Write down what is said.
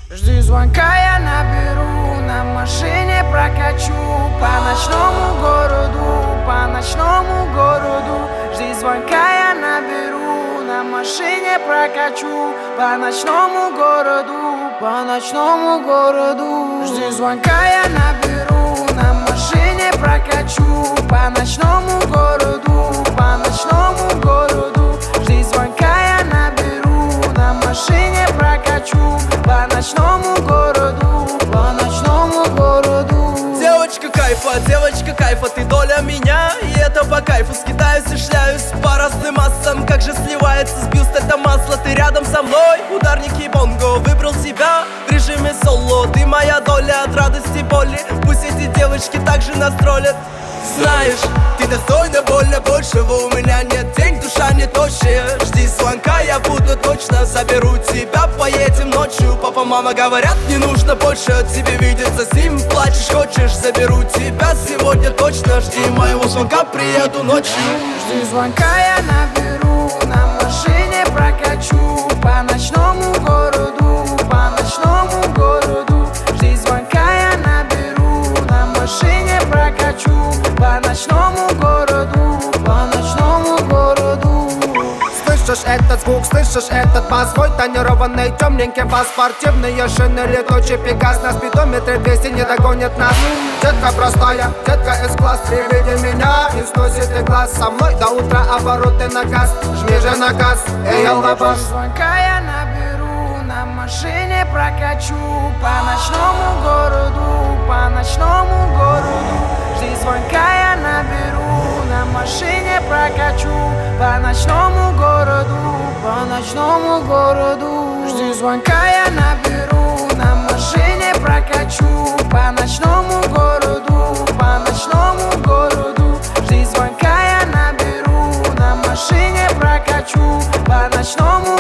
Жди звонка, я наберу, на машине прокачу по ночному городу, по ночному городу. Жди звонка, я наберу, на машине прокачу по ночному городу, по ночному городу. Жди звонка, я наберу, на машине прокачу по ночному городу, по ночному городу. Жди звонка, я наберу, на машине прокачу по ночному городу, по ночному городу. Девочка кайфа, ты доля меня, и это по кайфу. Скидаюсь и шляюсь по разным массам, как же сливается с бюст это масло. Ты рядом со мной, ударники бонго, выбрал себя в режиме соло. Ты моя доля от радости боли, пусть эти девочки также настролят. Знаешь, ты достойна больно большего, у меня нет денег, душа не тощая. Жди звонка, я буду точно, заберу тебя, поедем ночью. Папа, мама говорят, не нужно больше от тебе видеться с ним. Плачешь, хочешь, заберу тебя сегодня точно. Жди моего звонка, приеду ночью. Жди звонка, я наберу, на машине прокачу по ночному городу, по ночному городу. Жди звонка, я наберу, на машине прокачу по ночному городу, по ночному городу. Слышишь этот звук, слышишь этот бас? Свой тонированный темненький бас. Спортивные шины, летучий пегас. На спидометре 200 не догонит нас. Детка простая, детка С-класс. При виде меня не сносит и глаз. Со мной до утра обороты на газ. Жми же на газ, эй, алабаш. Звонка я наберу, на машине прокачу по ночному городу, по ночному городу. Жди звонка, я наберу, на машине прокачу по ночному городу, по ночному городу. Жди звонка, я наберу, на машине прокачу по ночному городу, по ночному городу. Жди звонка, я наберу, на машине прокачу по ночному